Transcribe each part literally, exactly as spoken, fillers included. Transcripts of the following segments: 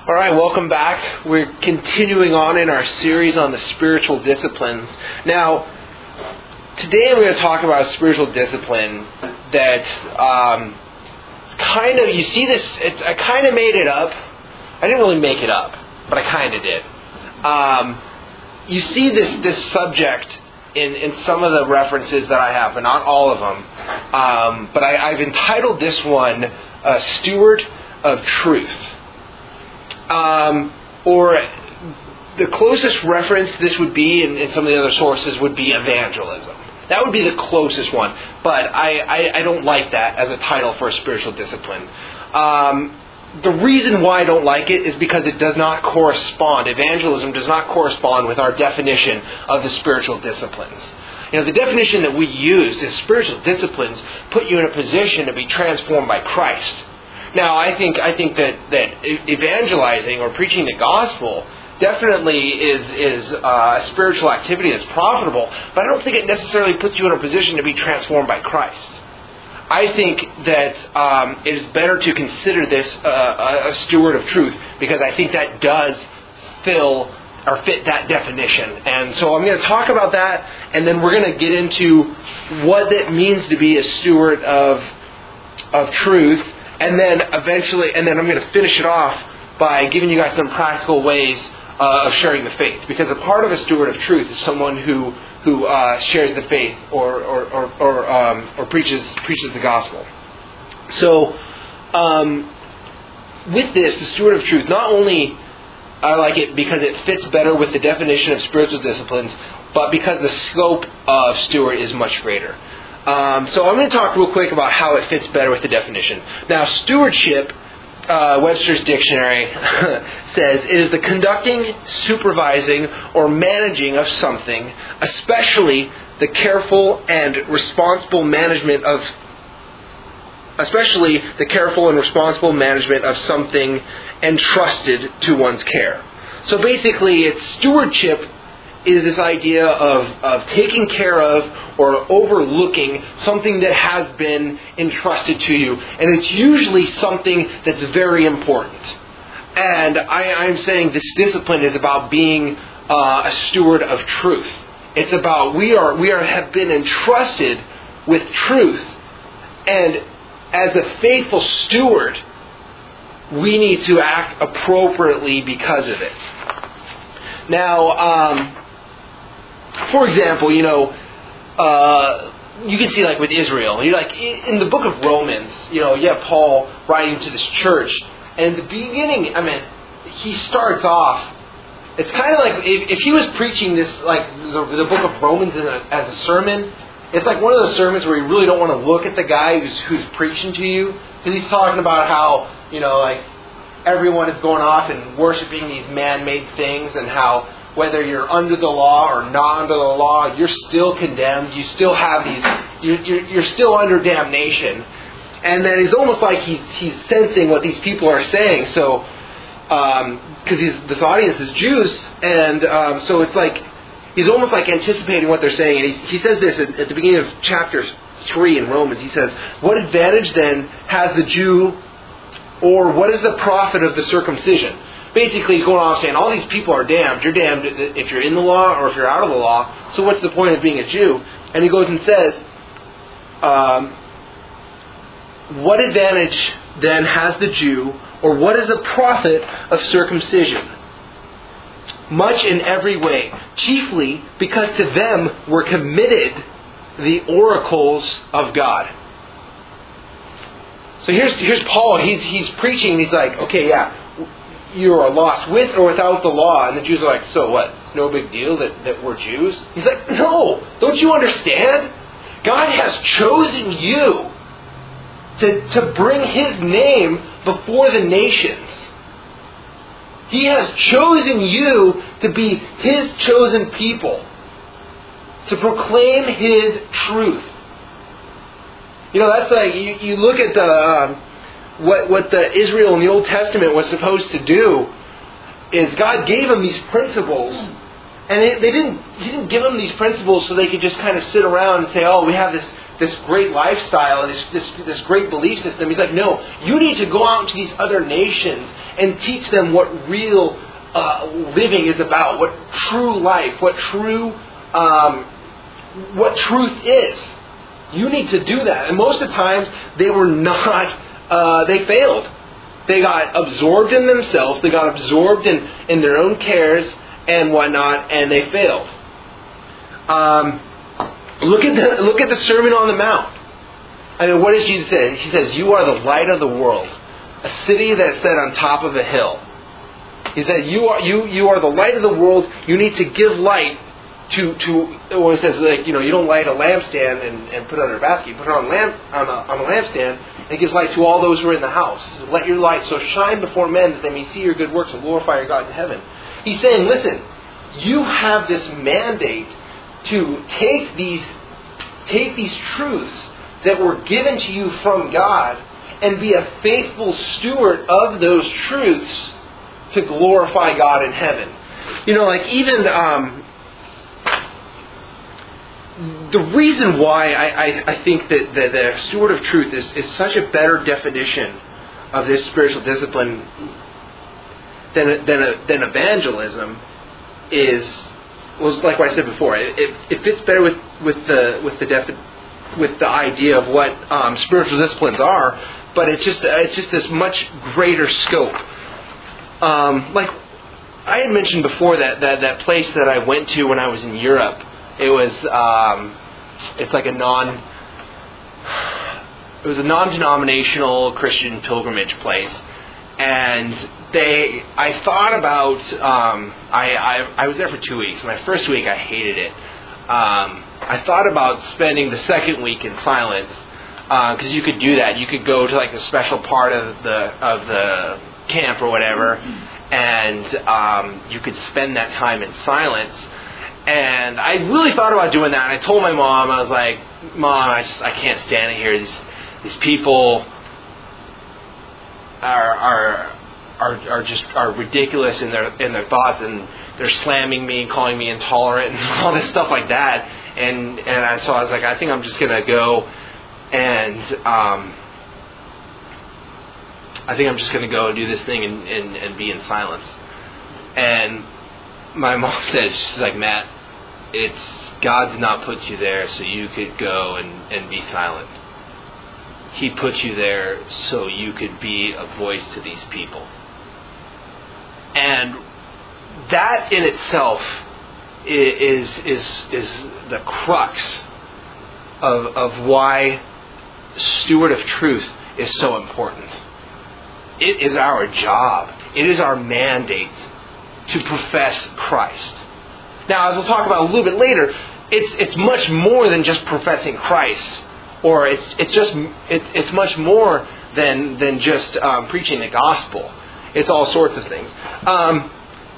All right, welcome back. We're continuing on in our series on the spiritual disciplines. Now, today I'm going to talk about a spiritual discipline that um, kind of, you see this, it, I kind of made it up. I didn't really make it up, but I kind of did. Um, you see this, this subject in, in some of the references that I have, but not all of them. Um, but I, I've entitled this one, uh, Steward of Truth. Um, or the closest reference this would be in, in some of the other sources would be evangelism. That would be the closest one. But I, I, I don't like that as a title for a spiritual discipline. Um, the reason why I don't like it is because it does not correspond. Evangelism does not correspond with our definition of the spiritual disciplines. You know, the definition that we use is spiritual disciplines put you in a position to be transformed by Christ. Now, I think I think that, that evangelizing or preaching the gospel definitely is is uh, a spiritual activity that's profitable, but I don't think it necessarily puts you in a position to be transformed by Christ. I think that um, it is better to consider this uh, a steward of truth, because I think that does fill or fit that definition. And so I'm going to talk about that, and then we're going to get into what it means to be a steward of of truth. And then eventually, and then I'm going to finish it off by giving you guys some practical ways uh, of sharing the faith. Because a part of a steward of truth is someone who who uh, shares the faith or or or or, um, or preaches preaches the gospel. So, um, with this, the steward of truth, not only I like it because it fits better with the definition of spiritual disciplines, but because the scope of steward is much greater. Um, so I'm going to talk real quick about how it fits better with the definition. Now, stewardship, uh, Webster's Dictionary says, it is the conducting, supervising, or managing of something, especially the careful and responsible management of, especially the careful and responsible management of something entrusted to one's care. So basically, it's stewardship is this idea of, of taking care of or overlooking something that has been entrusted to you. And it's usually something that's very important. And I, I'm saying this discipline is about being uh, a steward of truth. It's about we are we are have been entrusted with truth. And as a faithful steward, we need to act appropriately because of it. Now, um, for example, you know, uh, you can see like with Israel, you're like in the book of Romans, you know, you have Paul writing to this church, and in the beginning, I mean, he starts off, it's kind of like if, if he was preaching this, like the, the book of Romans in a, as a sermon, it's like one of those sermons where you really don't want to look at the guy who's, who's preaching to you, because he's talking about how, you know, like everyone is going off and worshiping these man-made things, and how whether you're under the law or not under the law, you're still condemned. You still have these, you're, you're, you're still under damnation. And then it's almost like he's he's sensing what these people are saying. So, because um, this audience is Jews, and um, so it's like he's almost like anticipating what they're saying. And he, he says this at, at the beginning of chapter three in Romans. He says, "What advantage then has the Jew, or what is the profit of the circumcision?" Basically, he's going off saying, all these people are damned. You're damned if you're in the law or if you're out of the law. So what's the point of being a Jew? And he goes and says, um, what advantage then has the Jew, or what is the profit of circumcision? Much in every way, chiefly because to them were committed the oracles of God. So here's here's Paul. He's he's preaching. He's like, okay, yeah, you are lost with or without the law. And the Jews are like, so what? It's no big deal that, that we're Jews? He's like, no, don't you understand? God has chosen you to, to bring His name before the nations. He has chosen you to be His chosen people, to proclaim His truth. You know, that's like, you, you look at the... Um, What what the Israel in the Old Testament was supposed to do is God gave them these principles, and they, they didn't He didn't give them these principles so they could just kind of sit around and say, oh, we have this this great lifestyle and this, this, this great belief system. He's like, no, you need to go out into these other nations and teach them what real uh, living is about, what true life, what true, um, what truth is. You need to do that. And most of the times, they were not, uh, they failed. They got absorbed in themselves, they got absorbed in, in their own cares and whatnot, and they failed. Um, look at the look at the Sermon on the Mount. I mean, what does Jesus say? He says, "You are the light of the world, a city that's set on top of a hill." He said, "You are you you are the light of the world. You need to give light to to." When he says, like, you know, you don't light a lampstand and, and put it under a basket. You put it on a lamp on a, on a lampstand, and it gives light to all those who are in the house. He says, "Let your light so shine before men that they may see your good works and glorify your God in heaven." He's saying, listen, you have this mandate to take these take these truths that were given to you from God and be a faithful steward of those truths to glorify God in heaven. You know, like even um, the reason why I, I, I think that the, the steward of truth is, is such a better definition of this spiritual discipline than than, than evangelism is, was like what I said before. It, it, it fits better with, with the with the defi- with the idea of what um, spiritual disciplines are, but it's just it's just this much greater scope. Um, like I had mentioned before, that, that that place that I went to when I was in Europe, it was um, it's like a non it was a non-denominational Christian pilgrimage place, and they I thought about um, I, I I was there for two weeks. My first week I hated it. Um, I thought about spending the second week in silence, because uh, you could do that. You could go to like a special part of the of the camp or whatever, and um, you could spend that time in silence. And I really thought about doing that. And I told my mom, I was like, "Mom, I just I can't stand it here. These these people are are are are just are ridiculous in their in their thoughts, and they're slamming me and calling me intolerant and all this stuff like that." And and I, so I was like, I think I'm just gonna go and um, I think I'm just gonna go and do this thing and, and, and be in silence. And my mom says, she's like, "Matt, it's God did not put you there so you could go and, and be silent. He put you there so you could be a voice to these people." And that in itself is is is the crux of of why steward of truth is so important. It is our job. It is our mandate to profess Christ. Now, as we'll talk about a little bit later, it's it's much more than just professing Christ, or it's it's just it, it's much more than than just um, preaching the gospel. It's all sorts of things. Um,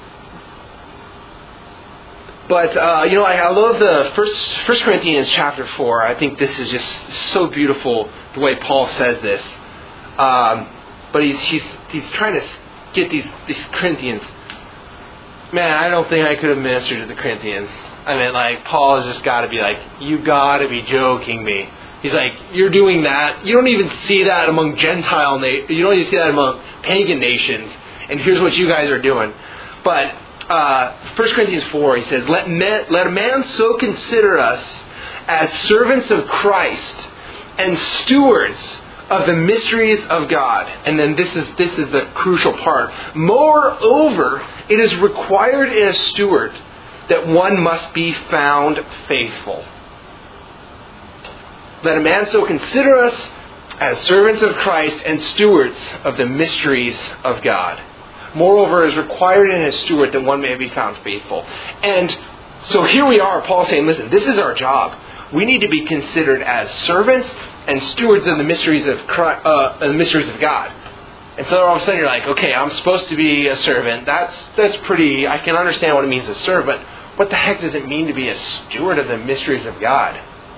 but uh, you know, I, I love the first First Corinthians chapter four. I think this is just so beautiful the way Paul says this. Um, but he's he's he's trying to get these these Corinthians. Man, I don't think I could have ministered to the Corinthians. I mean, like, Paul has just got to be like, you got to be joking me. He's like, you're doing that. You don't even see that among Gentile nations. You don't even see that among pagan nations. And here's what you guys are doing. But uh, First Corinthians four, he says, let, men, let a man so consider us as servants of Christ and stewards of the mysteries of God. And then this is this is the crucial part. Moreover, it is required in a steward that one must be found faithful. Let a man so consider us as servants of Christ and stewards of the mysteries of God. Moreover, it is required in a steward that one may be found faithful. And so here we are, Paul saying, listen, this is our job. We need to be considered as servants and stewards of the mysteries of Christ, uh, the mysteries of God. And so all of a sudden you're like, okay, I'm supposed to be a servant. That's that's pretty. I can understand what it means to serve, but what the heck does it mean to be a steward of the mysteries of God?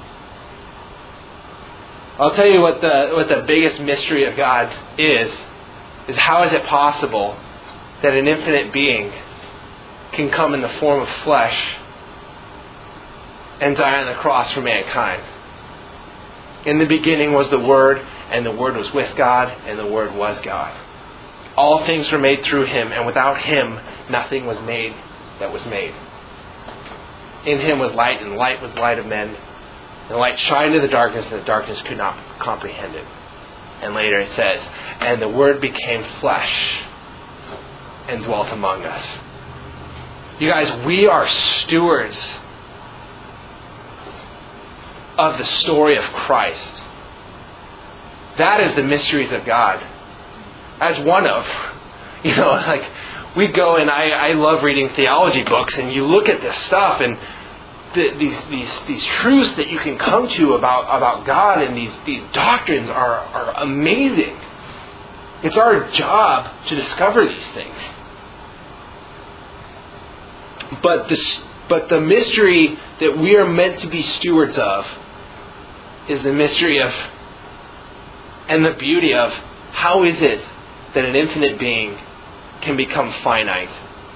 I'll tell you what the what the biggest mystery of God is. Is how is it possible that an infinite being can come in the form of flesh and die on the cross for mankind? In the beginning was the Word, and the Word was with God, and the Word was God. All things were made through Him, and without Him nothing was made that was made. In Him was light, and the light was the light of men. And the light shined in the darkness, and the darkness could not comprehend it. And later it says, and the Word became flesh and dwelt among us. You guys, we are stewards of the story of Christ. That is the mysteries of God. As one of, you know, like we go and I, I love reading theology books, and you look at this stuff and the, these these these truths that you can come to about about God, and these these doctrines are are amazing. It's our job to discover these things. But this but the mystery that we are meant to be stewards of is the mystery of and the beauty of how is it that an infinite being can become finite?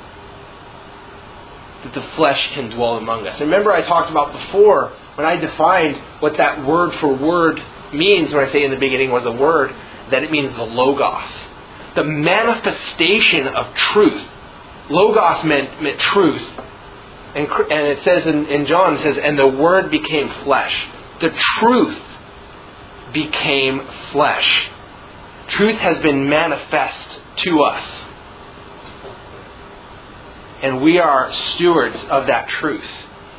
That the flesh can dwell among us. And remember I talked about before when I defined what that word for word means when I say in the beginning was the Word, that it means the Logos. The manifestation of truth. Logos meant, meant truth. And, and it says in, in John, it says, and the Word became flesh. The truth became flesh. Truth has been manifest to us. And we are stewards of that truth.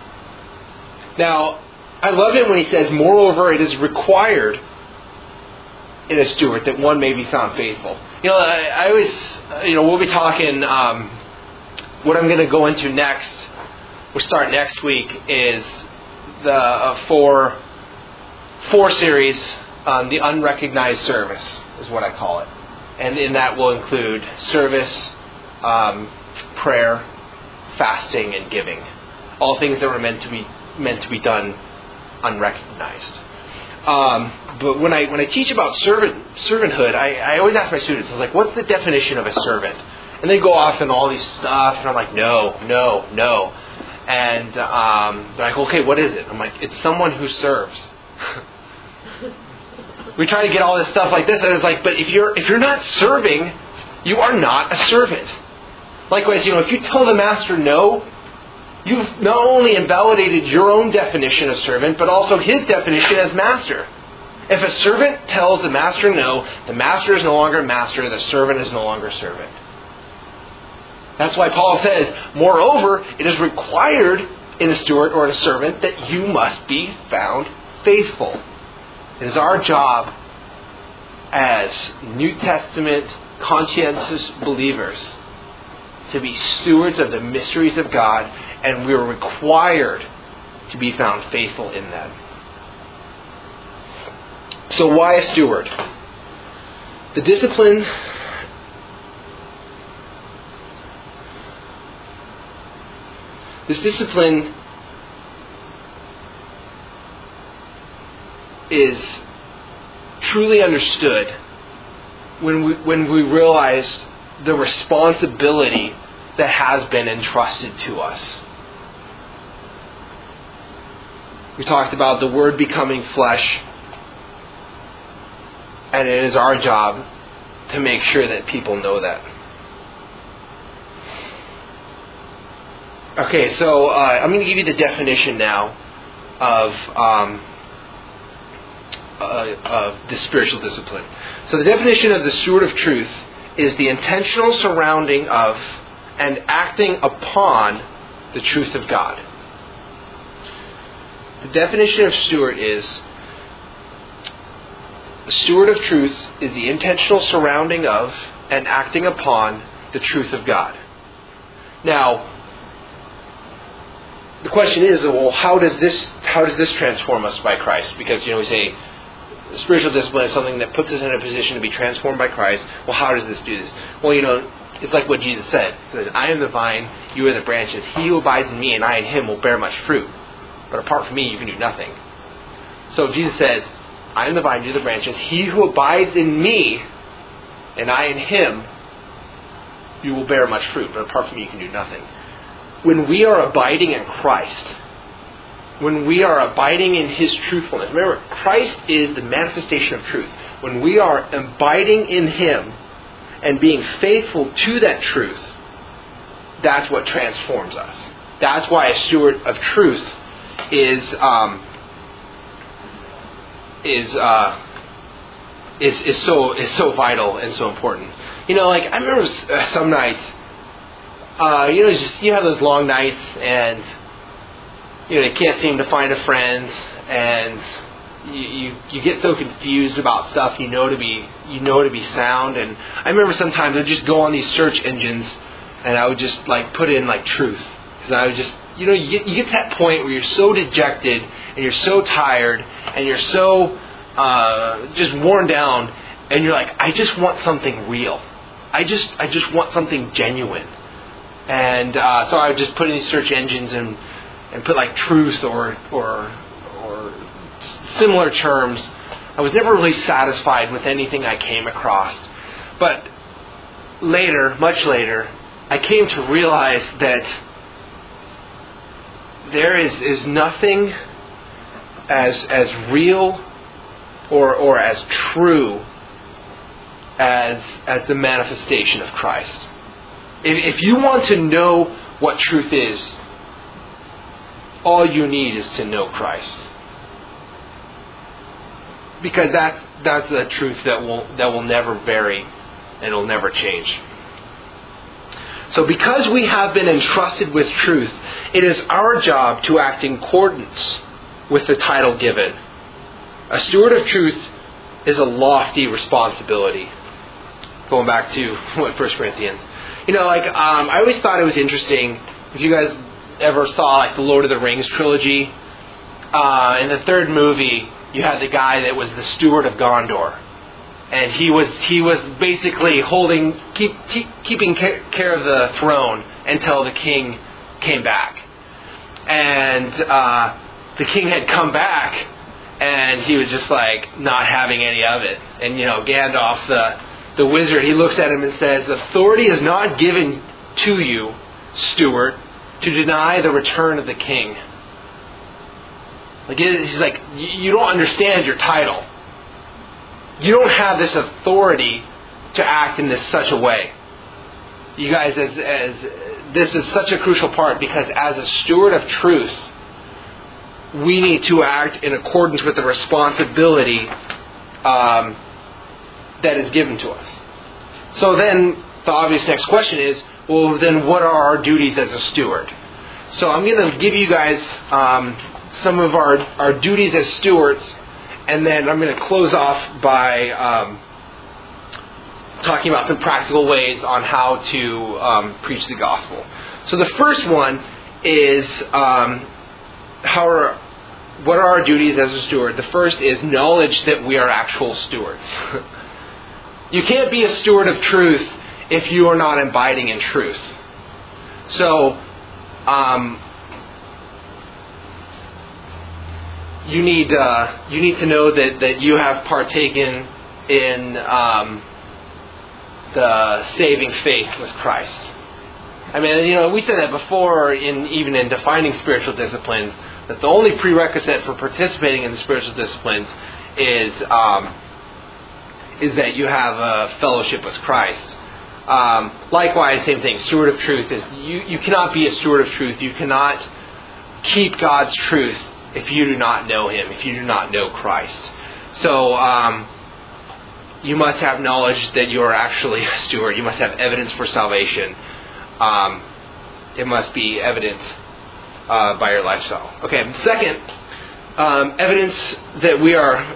Now, I love it when he says, moreover, it is required in a steward that one may be found faithful. You know, I, I always, you know, we'll be talking, um, what I'm going to go into next, we'll start next week, is the uh, four, four series on the unrecognized service, is what I call it. And in that will include service, um, prayer, fasting, and giving. All things that were meant to be meant to be done unrecognized. Um, but when I when I teach about servant servanthood, I, I always ask my students, I was like, what's the definition of a servant? And they go off and all these stuff, and I'm like, no, no, no. And um, they're like, okay, what is it? I'm like, it's someone who serves. We try to get all this stuff like this, and it's like, but if you're if you're not serving, you are not a servant. Likewise, you know, if you tell the master no, you've not only invalidated your own definition of servant, but also his definition as master. If a servant tells the master no, the master is no longer master, the servant is no longer servant. That's why Paul says, moreover, it is required in a steward or in a servant that you must be found faithful. It is our job as New Testament conscientious believers to be stewards of the mysteries of God, and we are required to be found faithful in them. So why a steward? The discipline This discipline is truly understood when we when we realize the responsibility that has been entrusted to us. We talked about the Word becoming flesh, and it is our job to make sure that people know that. Okay, so uh, I'm going to give you the definition now of um, uh, of the spiritual discipline. So the definition of the steward of truth is the intentional surrounding of and acting upon the truth of God. The definition of steward is the steward of truth is the intentional surrounding of and acting upon the truth of God. Now, the question is, well, how does this how does this transform us by Christ? Because, you know, we say spiritual discipline is something that puts us in a position to be transformed by Christ. Well, how does this do this? Well, you know, it's like what Jesus said. He said, I am the vine, you are the branches. He who abides in me and I in him will bear much fruit. But apart from me, you can do nothing. So Jesus says, I am the vine, you are the branches. He who abides in me and I in him, you will bear much fruit. But apart from me, you can do nothing. When we are abiding in Christ, when we are abiding in His truthfulness. Remember, Christ is the manifestation of truth. When we are abiding in Him and being faithful to that truth, that's what transforms us. That's why a steward of truth is um, is uh, is is so is so vital and so important. You know, like I remember some nights, uh, you know, just you have those long nights, and you know you can't seem to find a friend, and you, you you get so confused about stuff you know to be you know to be sound. And I remember sometimes I'd just go on these search engines, and I would just like put in like truth, because I would just you know you get you get to that point where you're so dejected and you're so tired and you're so uh, just worn down, and you're like, I just want something real. I just I just want something genuine. And uh, so I would just put in these search engines and and put like truth or or or similar terms. I was never really satisfied with anything I came across. But later, much later, I came to realize that there is, is nothing as as real or or as true as as the manifestation of Christ. If, if you want to know what truth is, all you need is to know Christ. Because that that's the truth that will that will never vary and will never change. So because we have been entrusted with truth, it is our job to act in accordance with the title given. A steward of truth is a lofty responsibility. Going back to what First Corinthians. You know, like um, I always thought it was interesting. If you guys ever saw like the Lord of the Rings trilogy, uh, in the third movie, you had the guy that was the steward of Gondor, and he was he was basically holding keep, keep keeping care of the throne until the king came back, and uh, the king had come back, and he was just like not having any of it. And you know, Gandalf, the the wizard, he looks at him and says, "Authority is not given to you, steward, to deny the return of the king." Like he's like, you don't understand your title. You don't have this authority to act in this such a way. You guys, as as this is such a crucial part, because as a steward of truth, we need to act in accordance with the responsibility um, that is given to us. So then, the obvious next question is, well, then what are our duties as a steward? So I'm going to give you guys um, some of our, our duties as stewards, and then I'm going to close off by um, talking about some practical ways on how to um, preach the gospel. So the first one is um, how are, what are our duties as a steward? The first is knowledge that we are actual stewards. You can't be a steward of truth if you are not abiding in truth. So, um, you need uh, you need to know that, that you have partaken in um, the saving faith with Christ. I mean, you know, we said that before, in even in defining spiritual disciplines, that the only prerequisite for participating in the spiritual disciplines is um, is that you have a fellowship with Christ. Um, likewise, same thing. Steward of truth is you, you cannot be a steward of truth. You cannot keep God's truth if you do not know Him, if you do not know Christ. So um, you must have knowledge that you are actually a steward. You must have evidence for salvation. Um, it must be evident uh, by your lifestyle. Okay. Second, um, evidence that we are.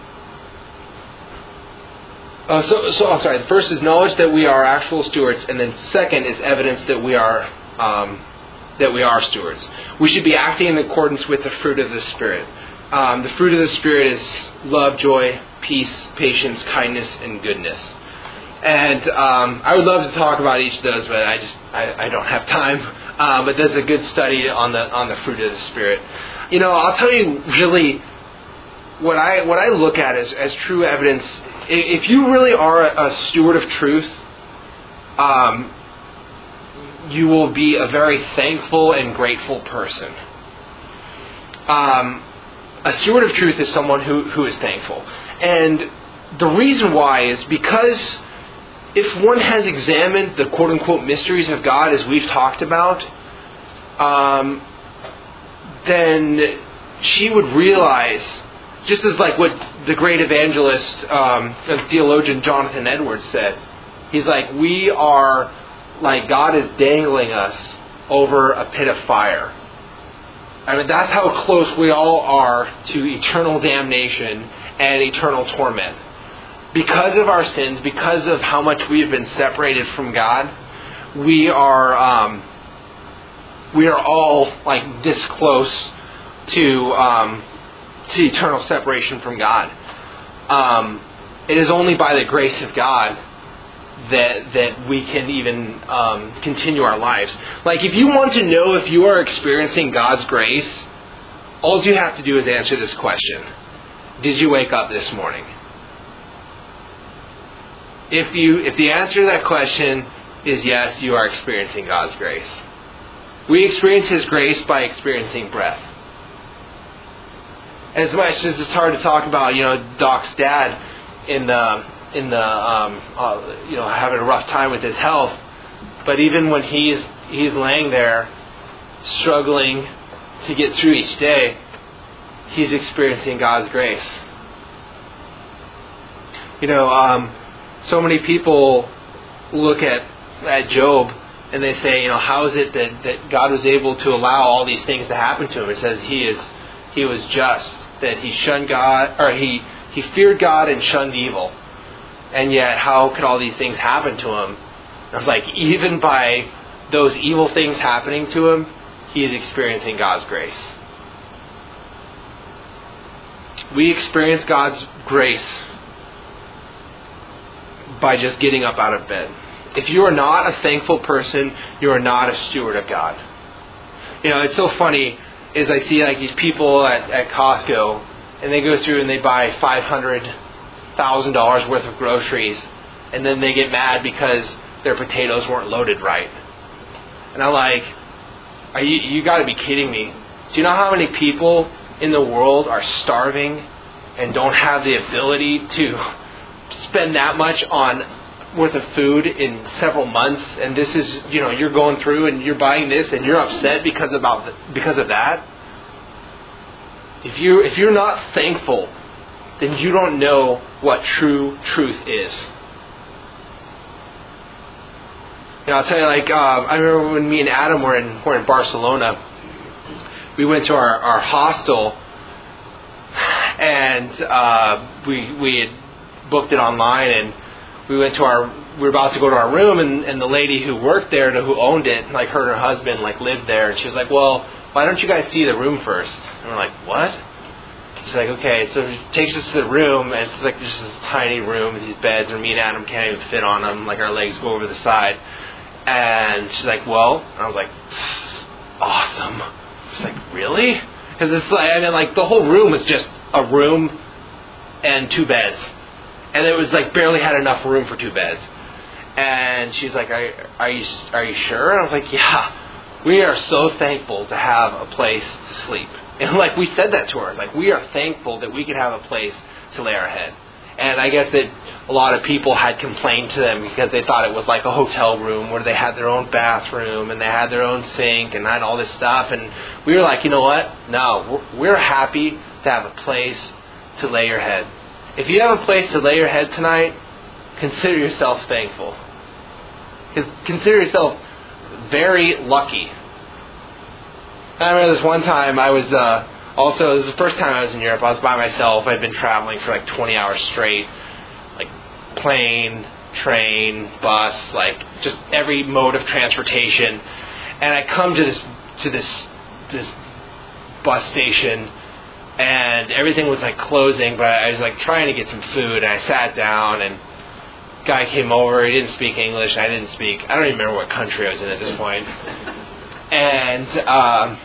Uh, so, so I'm sorry. The first is knowledge that we are actual stewards, and then second is evidence that we are um, that we are stewards. We should be acting in accordance with the fruit of the Spirit. Um, the fruit of the Spirit is love, joy, peace, patience, kindness, and goodness. And um, I would love to talk about each of those, but I just I, I don't have time. Uh, but there's a good study on the on the fruit of the Spirit. You know, I'll tell you really what I what I look at as as true evidence. If you really are a, a steward of truth, um, you will be a very thankful and grateful person. um, a steward of truth is someone who, who is thankful. And the reason why is because if one has examined the quote-unquote mysteries of God as we've talked about, um, then she would realize, just as like what the great evangelist um, and theologian Jonathan Edwards said, he's like, we are like God is dangling us over a pit of fire. I mean, that's how close we all are to eternal damnation and eternal torment. Because of our sins, because of how much we have been separated from God, we are um, we are all like this close to um, to eternal separation from God. Um, it is only by the grace of God that that we can even um, continue our lives. Like, if you want to know if you are experiencing God's grace, all you have to do is answer this question: did you wake up this morning? If you, if the answer to that question is yes, you are experiencing God's grace. We experience His grace by experiencing breath. As much as it's hard to talk about, you know, Doc's dad in the in the um, uh, you know having a rough time with his health, but even when he's he's laying there struggling to get through each day, he's experiencing God's grace. You know. Um, So many people look at, at Job and they say, you know, how is it that, that God was able to allow all these things to happen to him? It says he is he was just, that he shunned God, or he, he feared God and shunned evil. And yet, how could all these things happen to him? I was like, even by those evil things happening to him, he is experiencing God's grace. We experience God's grace by just getting up out of bed. If you are not a thankful person, you are not a steward of God. You know, it's so funny is I see like these people at, at Costco, and they go through and they buy five hundred thousand dollars worth of groceries, and then they get mad because their potatoes weren't loaded right. And I'm like, are you you got to be kidding me. Do you know how many people in the world are starving and don't have the ability to spend that much on worth of food in several months, and this is, you know, you're going through and you're buying this and you're upset because about the, because of that? If you if you're not thankful, then you don't know what true truth is. You know, I'll tell you, like uh, I remember when me and Adam were in were in Barcelona, we went to our, our hostel, and uh, we we had booked it online, and we went to our we were about to go to our room, and, and the lady who worked there, who owned it, like her and her husband like lived there, and she was like, well, why don't you guys see the room first? And we're like, what? She's like, okay. So she takes us to the room, and it's like just this tiny room with these beds, and me and Adam can't even fit on them, like our legs go over the side. And she's like, well, and I was like, awesome. She's like, really? Because it's like, I mean, like the whole room was just a room and two beds. And it was like barely had enough room for two beds. And she's like, are, are you are you sure? And I was like, yeah, we are so thankful to have a place to sleep. And like we said that to her, like we are thankful that we could have a place to lay our head. And I guess that a lot of people had complained to them because they thought it was like a hotel room where they had their own bathroom and they had their own sink and had all this stuff. And we were like, you know what? No, we're, we're happy to have a place to lay your head. If you have a place to lay your head tonight, consider yourself thankful. Consider yourself very lucky. I remember this one time I was, uh, also, it was the first time I was in Europe. I was by myself. I'd been traveling for like twenty hours straight. Like plane, train, bus, like just every mode of transportation. And I come to this, to this, this bus station, and everything was like closing, but I was like trying to get some food, and I sat down, and a guy came over. He didn't speak English. I didn't speak. I don't even remember what country I was in at this point. And um,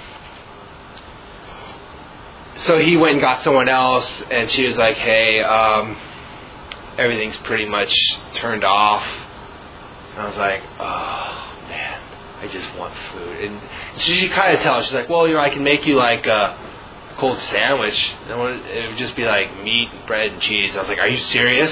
so he went and got someone else, and she was like, hey, um, everything's pretty much turned off. And I was like, oh, man, I just want food. And so she kind of tells, she's like, well, you know, I can make you like a cold sandwich. It would, it would just be like meat, bread, and cheese. I was like, are you serious?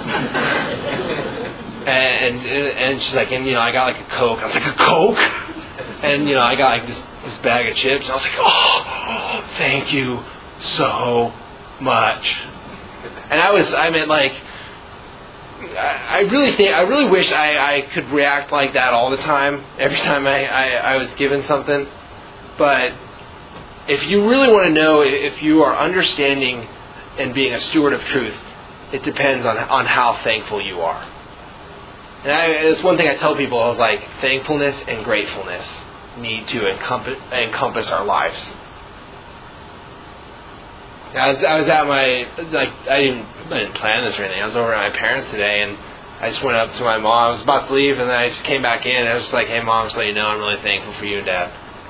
and, and and she's like, and you know, I got like a Coke. I was like, a Coke? And you know, I got like this this bag of chips. And I was like, oh, thank you so much. And I was, I mean, like, I really think, I really wish I, I could react like that all the time, every time I, I, I was given something. But if you really want to know if you are understanding and being a steward of truth, it depends on on how thankful you are. And I, it's one thing I tell people. I was like, thankfulness and gratefulness need to encompass, encompass our lives. I was, I was at my, like, I didn't, I didn't plan this or anything. I was over at my parents today, and I just went up to my mom. I was about to leave, and then I just came back in, and I was just like, hey, Mom, just let you know I'm really thankful for you and Dad.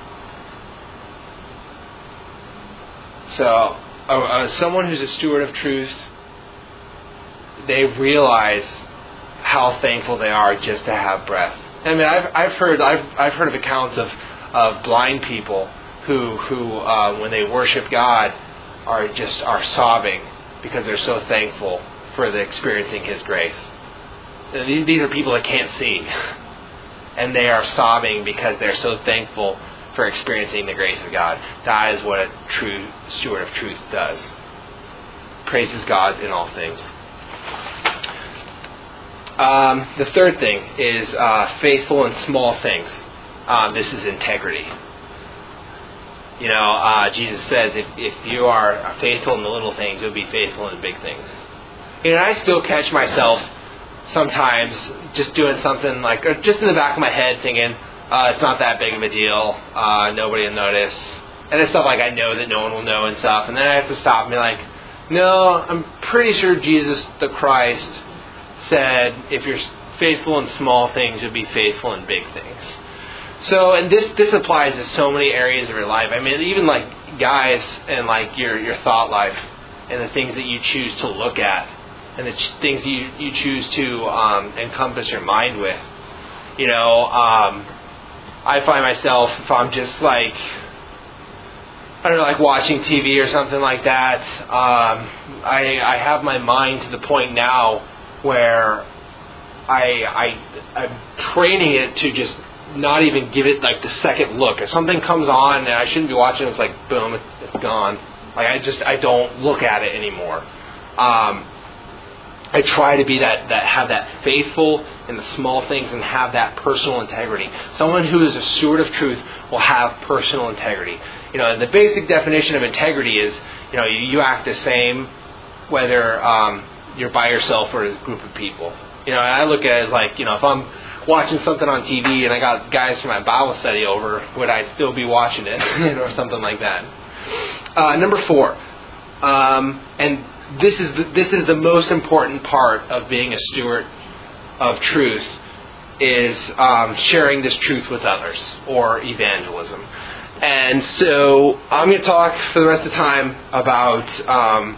So, uh, someone who's a steward of truth, they realize how thankful they are just to have breath. I mean, I've I've heard I've I've heard of accounts of, of blind people who who uh, when they worship God are just are sobbing because they're so thankful for the experiencing His grace. And these, these are people that can't see, and they are sobbing because they're so thankful for experiencing the grace of God. That is what a true steward of truth does. Praises God in all things. Um, the third thing is uh, faithful in small things. Um, this is integrity. You know, uh, Jesus says, if, if you are faithful in the little things, you'll be faithful in the big things. You know, I still catch myself sometimes just doing something like, or just in the back of my head thinking, uh, it's not that big of a deal, uh, nobody will notice. And it's stuff like I know that no one will know and stuff. And then I have to stop and be like, no, I'm pretty sure Jesus the Christ said, if you're faithful in small things, you'll be faithful in big things. So, and this this applies to so many areas of your life. I mean, even like guys and like your your thought life and the things that you choose to look at and the ch- things you you choose to um, encompass your mind with. You know, um, I find myself, if I'm just like, I don't know, like watching T V or something like that, um, I I have my mind to the point now where I I I'm training it to just not even give it like the second look. If something comes on and I shouldn't be watching, it's like boom, it's, it's gone. Like I just I don't look at it anymore. Um, I try to be that that have that faithful in the small things and have that personal integrity. Someone who is a steward of truth will have personal integrity. You know, the basic definition of integrity is, you know, you, you act the same whether um, you're by yourself or as a group of people. You know, and I look at it as like, you know, if I'm watching something on T V and I got guys from my Bible study over, would I still be watching it? Or something like that. Uh, number four, um, and this is the, this is the most important part of being a steward of truth, is um, sharing this truth with others, or evangelism. And so I'm going to talk for the rest of the time about um,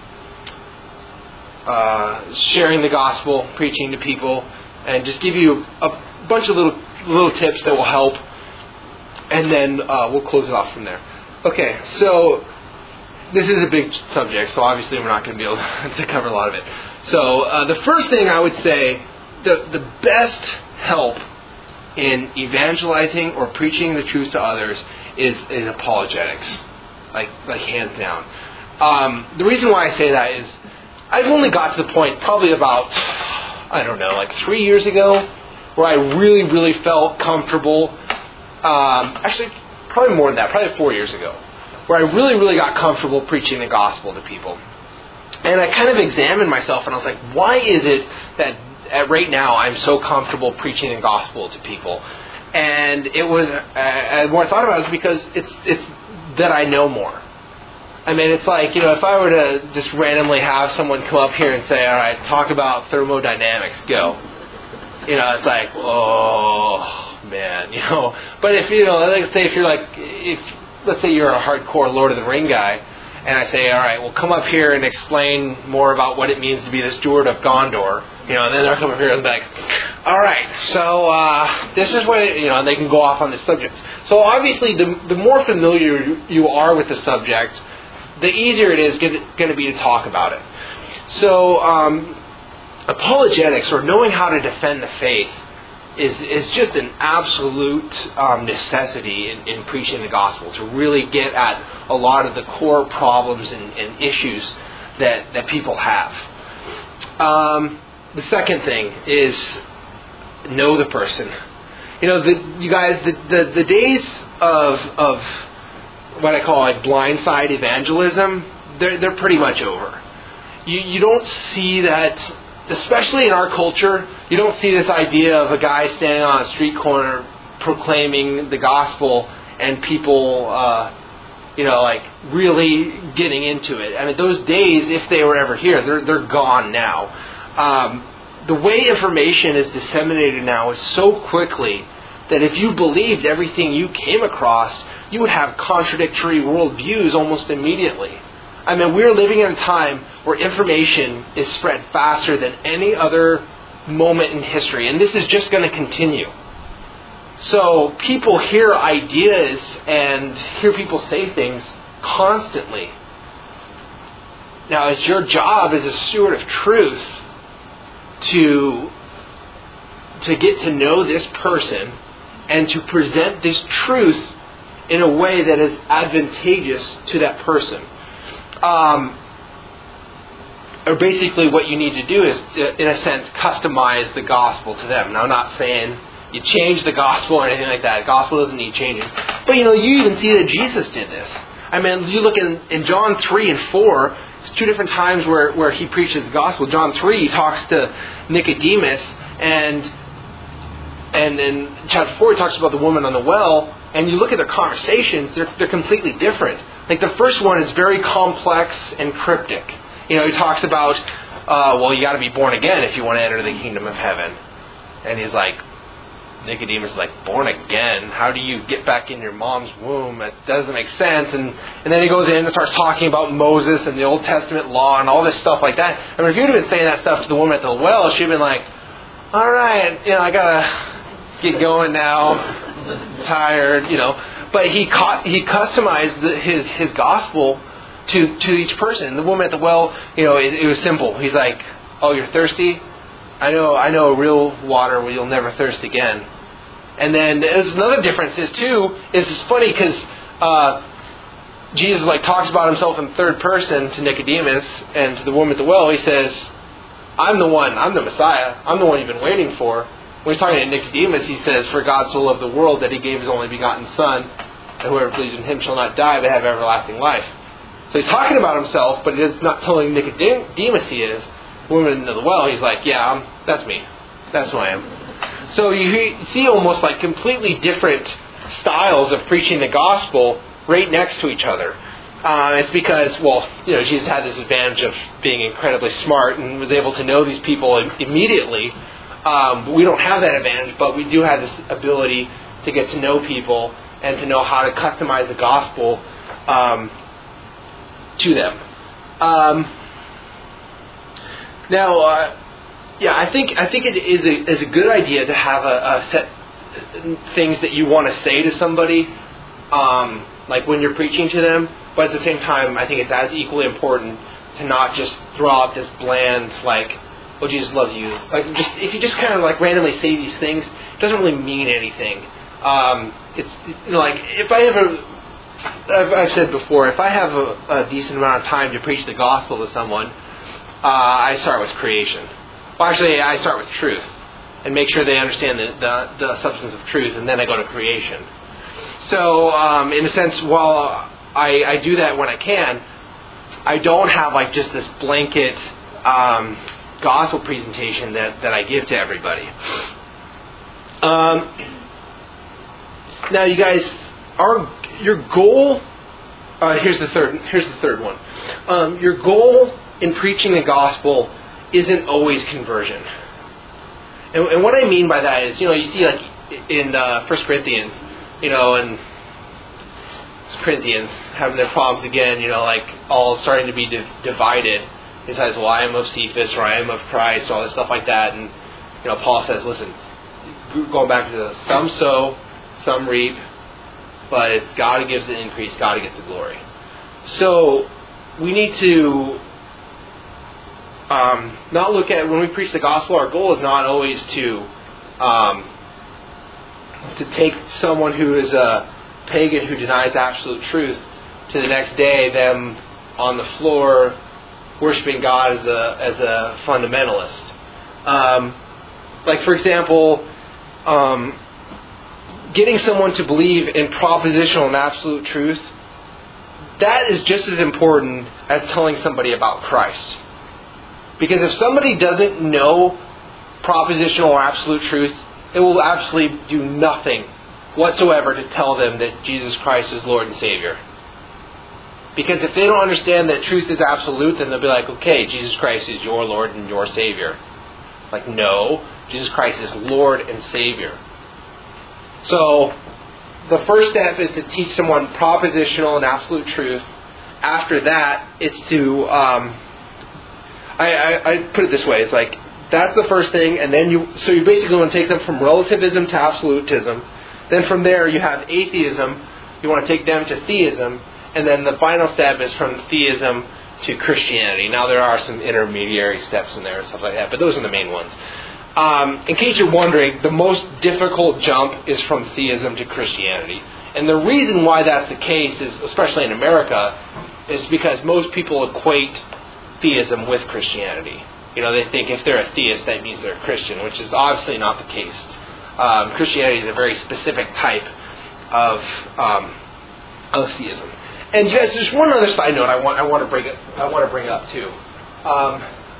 uh, sharing the gospel, preaching to people, and just give you a bunch of little little tips that will help, and then uh, we'll close it off from there. Okay, so this is a big subject, so obviously we're not going to be able to cover a lot of it. So uh, the first thing I would say, the the best help in evangelizing or preaching the truth to others is, is apologetics, like like hands down. Um, the reason why I say that is I've only got to the point probably about, I don't know, like three years ago, where I really, really felt comfortable. Um, actually, probably more than that, probably four years ago, where I really, really got comfortable preaching the gospel to people. And I kind of examined myself, and I was like, why is it that at right now I'm so comfortable preaching the gospel to people? And it was, uh, the more I thought about it, was because it's it's that I know more. I mean, it's like, you know, if I were to just randomly have someone come up here and say, all right, talk about thermodynamics, go. You know, it's like, oh, man, you know. But if, you know, let's say if you're like, if let's say you're a hardcore Lord of the Ring guy, and I say, all right, well, come up here and explain more about what it means to be the steward of Gondor. You know, and then they'll come up here and be like, all right, so uh, this is what, it, you know, and they can go off on this subject. So obviously, the the more familiar you are with the subject, the easier it is going to be to talk about it. So, um, apologetics, or knowing how to defend the faith, is is just an absolute um, necessity in, in preaching the gospel, to really get at a lot of the core problems and, and issues that, that people have. Um, the second thing is know the person. You know, the, you guys, the, the, the days of of what I call like blindside evangelism, they're they're pretty much over. You you don't see that. Especially in our culture, you don't see this idea of a guy standing on a street corner proclaiming the gospel and people, uh, you know, like really getting into it. I mean, those days, if they were ever here, they're they're gone now. Um, the way information is disseminated now is so quickly that if you believed everything you came across, you would have contradictory worldviews almost immediately. I mean, we're living in a time where information is spread faster than any other moment in history. And this is just going to continue. So people hear ideas and hear people say things constantly. Now, it's your job as a steward of truth to, to get to know this person and to present this truth in a way that is advantageous to that person. Um, or basically what you need to do is, to, in a sense, customize the gospel to them. Now, I'm not saying you change the gospel or anything like that. The gospel doesn't need changing. But, you know, you even see that Jesus did this. I mean, you look in, in John three and four, it's two different times where, where he preaches the gospel. John three, he talks to Nicodemus, and and in chapter four, he talks about the woman on the well, and you look at their conversations, they're, they're completely different. Like the first one is very complex and cryptic. You know, he talks about, uh, well, you got to be born again if you want to enter the kingdom of heaven. And he's like, Nicodemus is like, born again? How do you get back in your mom's womb? It doesn't make sense. And and then he goes in and starts talking about Moses and the Old Testament law and all this stuff like that. I mean, if you'd have been saying that stuff to the woman at the well, she'd have been like, all right, you know, I got to get going now. I'm tired, you know. But he caught, he customized the, his his gospel to to each person. The woman at the well, you know, it, it was simple. He's like, "Oh, you're thirsty? I know, I know, real water where you'll never thirst again." And then there's another difference is too. It's funny because uh, Jesus like talks about himself in third person to Nicodemus, and to the woman at the well, he says, "I'm the one. I'm the Messiah. I'm the one you've been waiting for." When he's talking to Nicodemus, he says, "For God so loved the world that he gave his only begotten Son, and whoever believes in him shall not die but have everlasting life." So he's talking about himself, but he's not telling Nicodemus he is. The woman at the well, he's like, "Yeah, I'm, that's me. That's who I am." So you see almost like completely different styles of preaching the gospel right next to each other. Uh, it's because, well, you know, Jesus had this advantage of being incredibly smart and was able to know these people immediately. Um, we don't have that advantage, but we do have this ability to get to know people and to know how to customize the gospel um, to them. Um, now, uh, yeah, I think I think it is a, is a good idea to have a, a set things that you want to say to somebody, um, like when you're preaching to them. But at the same time, I think it's as equally important to not just throw out this bland, like, "Oh, Jesus loves you." Like, just if you just kind of like randomly say these things, it doesn't really mean anything. Um, it's, you know, like if I ever, I've, I've said before, if I have a, a decent amount of time to preach the gospel to someone, uh, I start with creation. Well, actually, I start with truth and make sure they understand the, the, the substance of truth, and then I go to creation. So, um, in a sense, while I, I do that when I can, I don't have like just this blanket um, gospel presentation that, that I give to everybody. Um, now, you guys, our your goal. Uh, here's the third. Here's the third one. Um, your goal in preaching the gospel isn't always conversion. And, and what I mean by that is, you know, you see like in uh, First Corinthians, you know, and Corinthians having their problems again, you know, like all starting to be di- divided. He says, "Well, I am of Cephas," or "I am of Christ," all this stuff like that. And, you know, Paul says, listen, going back to the some sow, some reap, but it's God who gives the increase, God who gets the glory. So we need to um, not look at, when we preach the gospel, our goal is not always to um, to take someone who is a pagan who denies absolute truth to the next day, them on the floor worshiping God as a as a fundamentalist. Um, like, for example, um, getting someone to believe in propositional and absolute truth, that is just as important as telling somebody about Christ. Because if somebody doesn't know propositional or absolute truth, it will absolutely do nothing whatsoever to tell them that Jesus Christ is Lord and Savior. Because if they don't understand that truth is absolute, then they'll be like, okay, Jesus Christ is your Lord and your Savior. Like, no, Jesus Christ is Lord and Savior. So, the first step is to teach someone propositional and absolute truth. After that, it's to, um, I, I, I put it this way, it's like, that's the first thing, and then you, so you basically want to take them from relativism to absolutism. Then from there you have atheism, you want to take them to theism, and then the final step is from theism to Christianity. Now there are some intermediary steps in there and stuff like that, but those are the main ones. Um, in case you're wondering, the most difficult jump is from theism to Christianity. And the reason why that's the case is, especially in America, is because most people equate theism with Christianity. You know, they think if they're a theist, that means they're a Christian, which is obviously not the case. Um, Christianity is a very specific type of um, of theism. And guys, there's one other side note I want I want to bring it I want to bring up too. Um,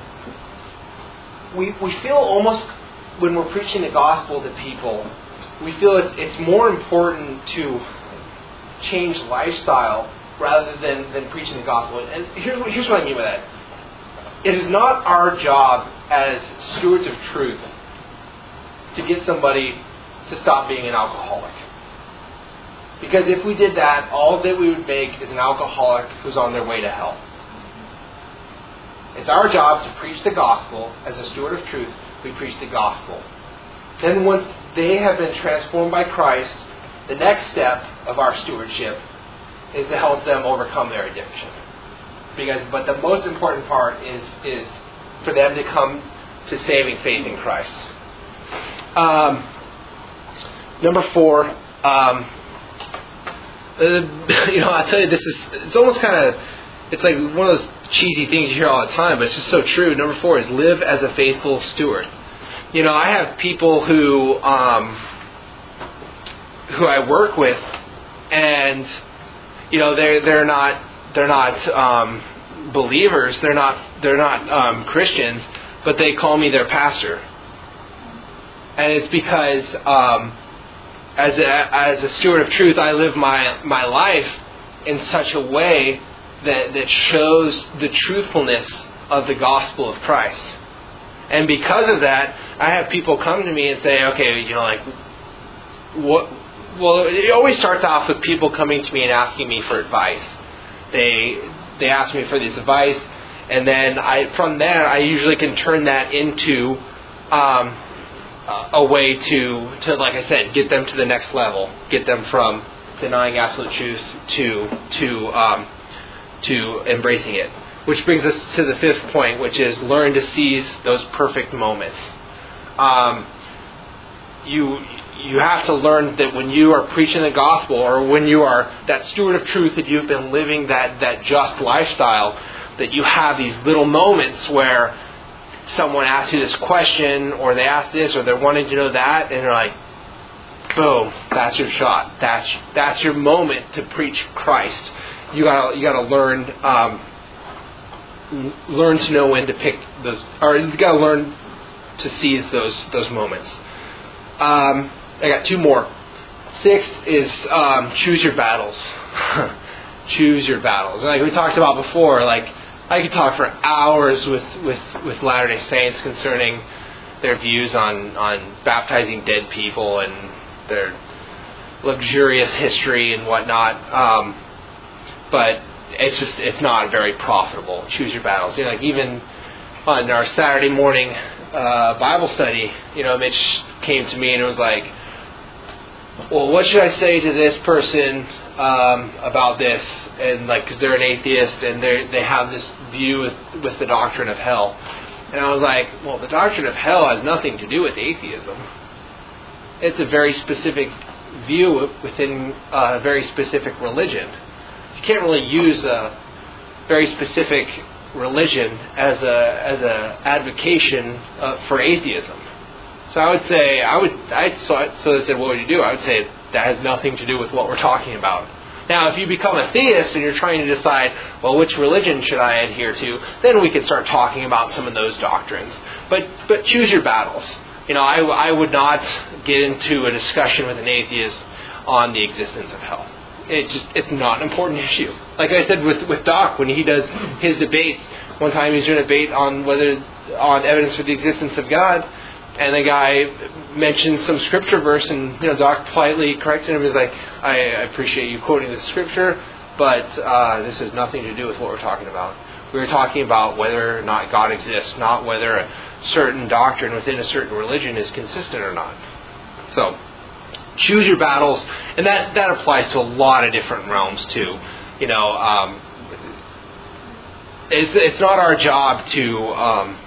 we we feel almost when we're preaching the gospel to people, we feel it's it's more important to change lifestyle rather than, than preaching the gospel. And here's what, here's what I mean by that. It is not our job as stewards of truth to get somebody to stop being an alcoholic. Because if we did that, all that we would make is an alcoholic who's on their way to hell. It's our job to preach the gospel. As a steward of truth, we preach the gospel. Then once they have been transformed by Christ, the next step of our stewardship is to help them overcome their addiction. Because, but the most important part is is for them to come to saving faith in Christ. Um, number four, um, uh, you know, I tell you, this is, it's almost kind of, it's like one of those cheesy things you hear all the time, but it's just so true. Number four is live as a faithful steward. You know, I have people who, um, who I work with, and, you know, they're, they're not, they're not, um, believers, they're not, they're not, um, Christians, but they call me their pastor. And it's because, um, as a, as a steward of truth, I live my, my life in such a way that, that shows the truthfulness of the gospel of Christ. And because of that, I have people come to me and say, okay, you know, like, what, well, it always starts off with people coming to me and asking me for advice. They, they ask me for this advice, and then I, from there, I usually can turn that into, um, a way to, to, like I said, get them to the next level, get them from denying absolute truth to to um, to embracing it. Which brings us to the fifth point, which is learn to seize those perfect moments. Um, you you have to learn that when you are preaching the gospel, or when you are that steward of truth, that you've been living that that just lifestyle, that you have these little moments where someone asks you this question, or they ask this, or they're wanting to know that, and they're like, boom, that's your shot. That's that's your moment to preach Christ. You gotta you gotta learn um, learn to know when to pick those, or you gotta learn to seize those those moments. Um, I got two more. Sixth is um, choose your battles. Choose your battles. Like we talked about before, like, I could talk for hours with, with, with Latter-day Saints concerning their views on, on baptizing dead people and their luxurious history and whatnot. Um, but it's just, it's not very profitable. Choose your battles. You know, like even on our Saturday morning uh, Bible study, you know, Mitch came to me and it was like, well, what should I say to this person um, about this? And like, because they're an atheist and they they have this view with, with the doctrine of hell. And I was like, well, the doctrine of hell has nothing to do with atheism. It's a very specific view within a very specific religion. You can't really use a very specific religion as a as a advocation uh, for atheism. So I would say, I would, I so, so they said, what would you do? I would say that has nothing to do with what we're talking about. Now, if you become a theist and you're trying to decide, well, which religion should I adhere to, then we can start talking about some of those doctrines. But but choose your battles. You know, I, I would not get into a discussion with an atheist on the existence of hell. It's just, it's not an important issue. Like I said with, with Doc, when he does his debates, one time he's doing a debate on whether, on evidence for the existence of God, and the guy mentions some scripture verse, and you know, Doc politely corrected him. He's like, I, I appreciate you quoting the scripture, but uh, this has nothing to do with what we're talking about. We were talking about whether or not God exists, not whether a certain doctrine within a certain religion is consistent or not. So, choose your battles, and that, that applies to a lot of different realms too. You know, um, it's it's not our job to um,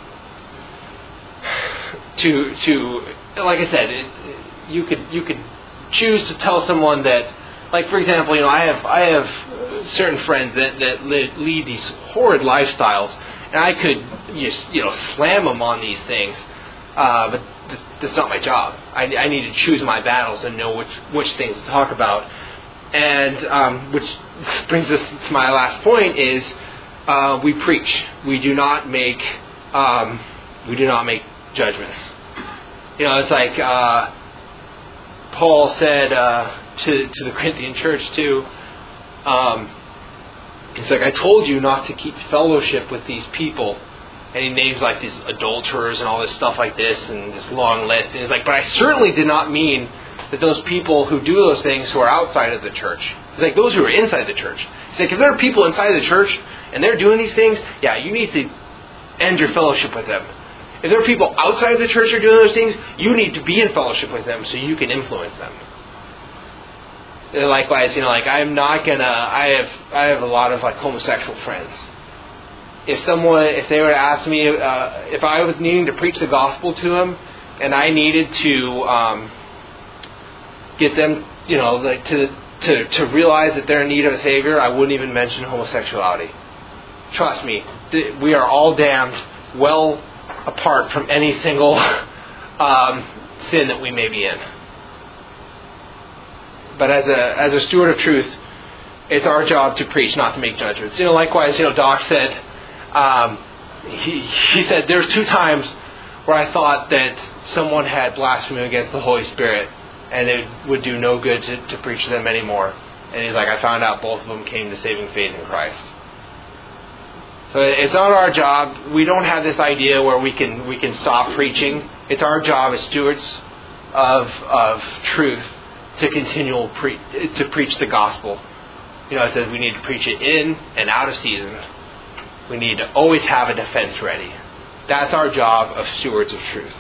to to like I said, it, you could you could choose to tell someone that, like for example, you know, I have I have certain friends that that lead these horrid lifestyles, and I could just you know slam them on these things, uh, but that's not my job. I, I need to choose my battles and know which which things to talk about. And um, which brings us to my last point is uh, we preach. We do not make um, we do not make judgments. You know, it's like uh, Paul said uh, to to the Corinthian church too. Um, it's like, I told you not to keep fellowship with these people. And he names like these adulterers and all this stuff like this and this long list. And he's like, but I certainly did not mean that those people who do those things who are outside of the church. He's like, those who are inside the church. He's like, if there are people inside the church and they're doing these things, yeah, you need to end your fellowship with them. If there are people outside of the church who are doing those things, you need to be in fellowship with them so you can influence them. And likewise, you know, like I'm not gonna. I have I have a lot of like homosexual friends. If someone, if they were to ask me, uh, if I was needing to preach the gospel to them, and I needed to um, get them, you know, like to to to realize that they're in need of a savior, I wouldn't even mention homosexuality. Trust me, th- we are all damned well apart from any single um, sin that we may be in. But as a as a steward of truth, it's our job to preach, not to make judgments. You know, likewise, you know, Doc said. Um, he, he said there's two times where I thought that someone had blasphemed against the Holy Spirit and it would do no good to, to preach to them anymore. And he's like, I found out both of them came to saving faith in Christ. So it's not our job. We don't have this idea where we can we can stop preaching. It's our job as stewards of of truth to continue pre- to preach the gospel. You know, it says we need to preach it in and out of season. We need to always have a defense ready. That's our job of stewards of truth.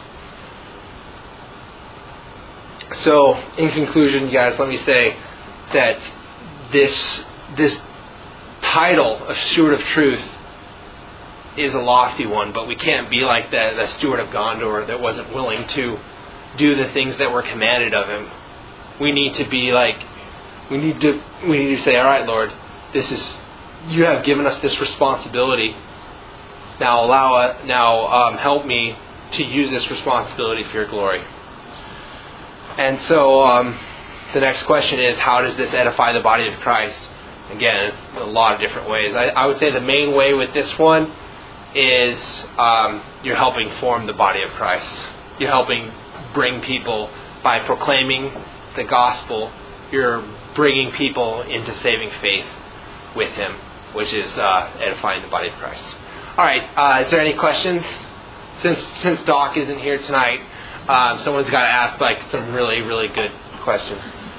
So, in conclusion, guys, let me say that this this title of steward of truth is a lofty one, but we can't be like the, the steward of Gondor that wasn't willing to do the things that were commanded of him. We need to be like, we need to we need to say, all right, Lord, this is. You have given us this responsibility. Now allow uh, now um, help me to use this responsibility for your glory. And so um, the next question is, how does this edify the body of Christ? Again, it's a lot of different ways. I, I would say the main way with this one is um, you're helping form the body of Christ. You're helping bring people by proclaiming the gospel. You're bringing people into saving faith with Him, which is uh, edifying the body of Christ. All right, uh, is there any questions? Since since Doc isn't here tonight, uh, someone's got to ask like some really, really good questions.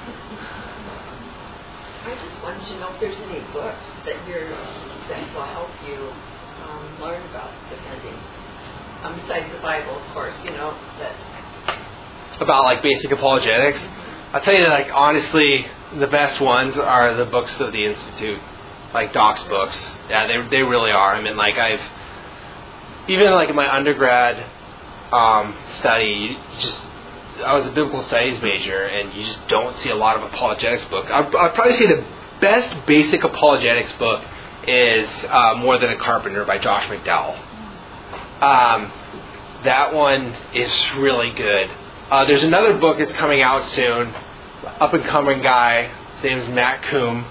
I just wanted to know if there's any books that you're that will help you um, learn about defending, um, besides the Bible, of course, you know, that... About like basic apologetics? I'll tell you, like, honestly, the best ones are the books of the Institute, like Doc's books. Yeah, they they really are. I mean, like, I've, even like in my undergrad um, study, you just, I was a biblical studies major, and you just don't see a lot of apologetics book. I'd, I'd probably say the best basic apologetics book is uh, More Than a Carpenter by Josh McDowell. Um, that one is really good. Uh, there's another book that's coming out soon, up-and-coming guy. His name is Matt Coombe.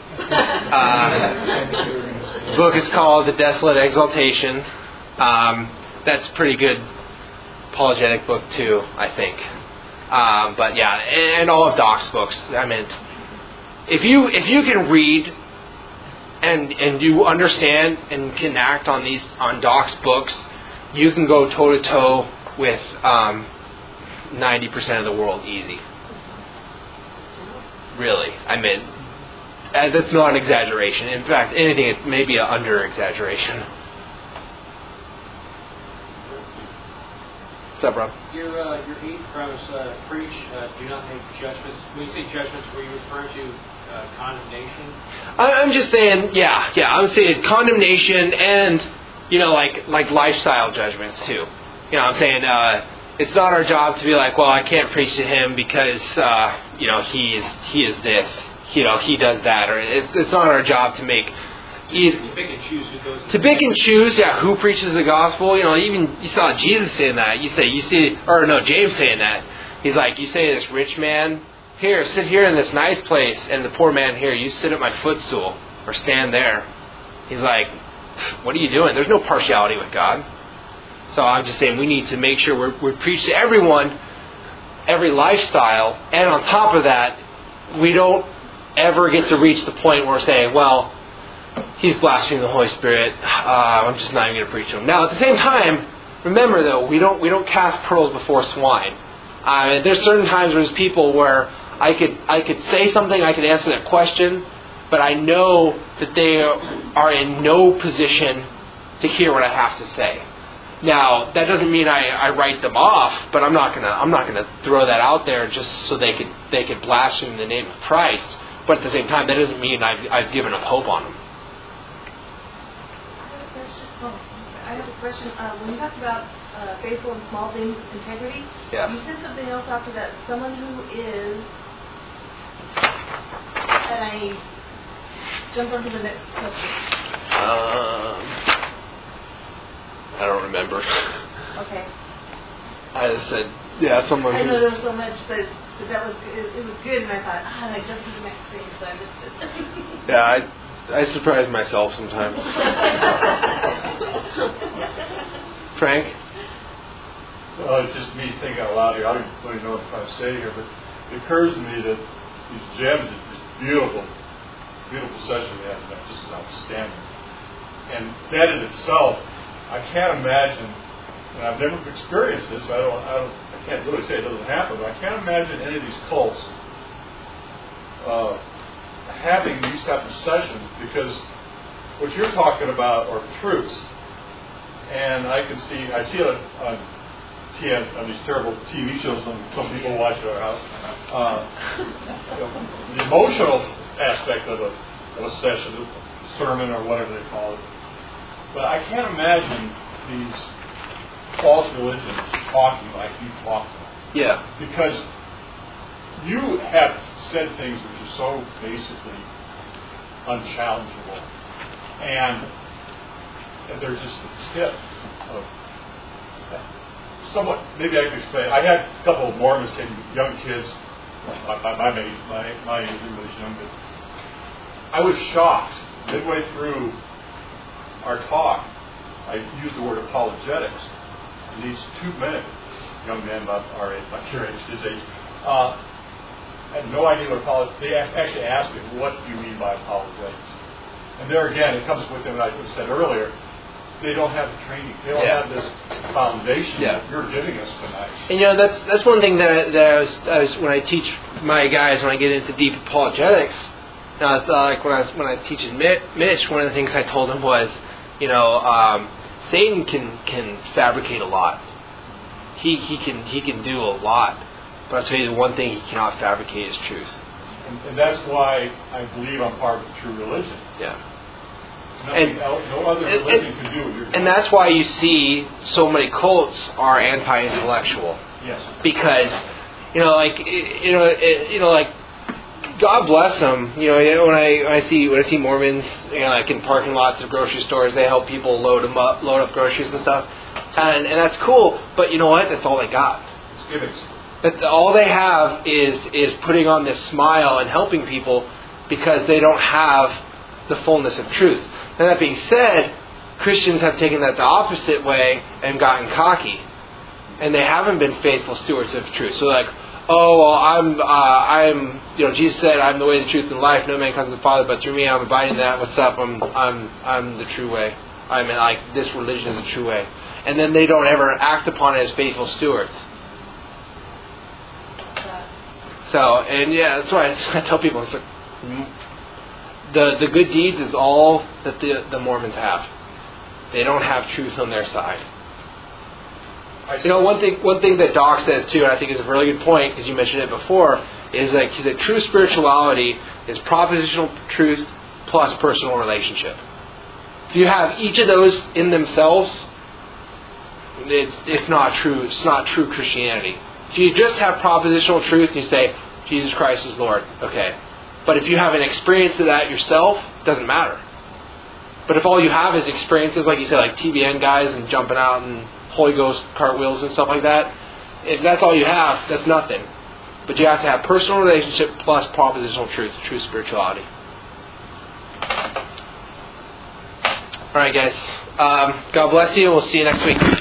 Uh, the book is called The Desolate Exaltation. Um, that's a pretty good apologetic book too, I think. Um, but yeah, and, and all of Doc's books. I mean, if you if you can read and and you understand and can act on these on Doc's books, you can go toe to toe with um, ninety percent of the world easy. Really, I mean, that's not an exaggeration. In fact, anything, it may be an under-exaggeration. What's up, Rob? Your uh, your eighth premise, uh, preach, uh, do not make judgments. When you say judgments, were you referring to uh, condemnation? I'm just saying, yeah, yeah. I'm saying condemnation and, you know, like like lifestyle judgments too. You know, I'm saying uh, it's not our job to be like, well, I can't preach to him because uh, you know he is he is this, you know, he does that, or it, it's not our job to make. Either, to pick and choose who goes. To pick and choose, yeah, who preaches the gospel. You know, even you saw Jesus saying that. You say, you see, or no, James saying that. He's like, you say to this rich man, here, sit here in this nice place, and the poor man here, you sit at my footstool or stand there. He's like, what are you doing? There's no partiality with God. So I'm just saying we need to make sure we're, we preach to everyone, every lifestyle, and on top of that, we don't ever get to reach the point where we're saying, well, he's blaspheming the Holy Spirit. Uh, I'm just not even going to preach to him. Now, at the same time, remember though, we don't we don't cast pearls before swine. Uh, there's certain times where there's people where I could I could say something, I could answer that question, but I know that they are in no position to hear what I have to say. Now, that doesn't mean I, I write them off, but I'm not gonna I'm not gonna throw that out there just so they could they could blaspheme the name of Christ. But at the same time, that doesn't mean I've I've given up hope on them. I have a question. Uh, when you talked about uh, faithful in small things, integrity, yeah. You said something else after that. Someone who is, and I jumped on to the next question. Um, I don't remember. Okay. I just said, yeah, someone. I know there was so much, but, but that was it, it was good, and I thought, ah, and I jumped to the next thing, so I missed it. Yeah, I. I surprise myself sometimes. Frank? Well, it's just me thinking out loud here. I don't really know what I'm trying to say here, but it occurs to me that these gems, this beautiful, beautiful session we had tonight, just is outstanding. And that in itself, I can't imagine, and I've never experienced this, I don't, I don't, I can't really say it doesn't happen, but I can't imagine any of these cults uh, having these types of sessions, because what you're talking about are truths, and I can see I see it on, on, T V, on these terrible T V shows some, some people watch at our house. Uh, you know, the emotional aspect of a, of a session, a sermon or whatever they call it, but I can't imagine these false religions talking like you talk to them. Yeah. Because you have said things which are so basically unchallengeable, and, and they're just the tip of somewhat. Maybe I can explain. I had a couple of Mormons, young kids, my, my, my age, my, my age, everybody's young, but I was shocked midway through our talk. I used the word apologetics, and these two men, young men about our age, about your age, his age. Uh, I had no idea what apologetics. They actually asked me, "What do you mean by apologetics?" And there again, it comes with them. Like I said earlier, they don't have the training. They don't yeah. have this foundation yeah. that you're giving us tonight. And you know, that's that's one thing that I, that I was, I was when I teach my guys when I get into deep apologetics. Now, uh, like when I was, when I was teaching Mitch, one of the things I told him was, you know, um, Satan can can fabricate a lot. He he can he can do a lot. But I'll tell you the one thing he cannot fabricate is truth. And, and that's why I believe I'm part of the true religion. Yeah. Nothing And- else, no other and- religion and- can do what you're doing. And that's why you see so many cults are anti-intellectual. Yes. Because, you know, like, you know, it, you know, like, God bless them. You know, when I when I see when I see Mormons, you know, like in parking lots of grocery stores, they help people load them up, load up groceries and stuff, and and that's cool. But you know what? That's all they got. It's gimmicks. That all they have is is putting on this smile and helping people because they don't have the fullness of truth. And that being said, Christians have taken that the opposite way and gotten cocky, and they haven't been faithful stewards of truth. So like, oh well, I'm uh, I'm you know Jesus said I'm the way, the truth, and life. No man comes to the Father but through me. I'm abiding in that. What's up? I'm I'm I'm the true way. I mean, like this religion is the true way. And then they don't ever act upon it as faithful stewards. So, and yeah, that's why I, I tell people, it's like, the the good deeds is all that the the Mormons have. They don't have truth on their side. You know, one thing one thing that Doc says too, and I think is a really good point, because you mentioned it before, is that he said true spirituality is propositional truth plus personal relationship. If you have each of those in themselves, it's it's not true. It's not true Christianity. If you just have propositional truth and you say, Jesus Christ is Lord, okay. But if you have an experience of that yourself, it doesn't matter. But if all you have is experiences, like you said, like T B N guys and jumping out and Holy Ghost cartwheels and stuff like that, if that's all you have, that's nothing. But you have to have personal relationship plus propositional truth, true spirituality. Alright guys, um, God bless you, we'll see you next week.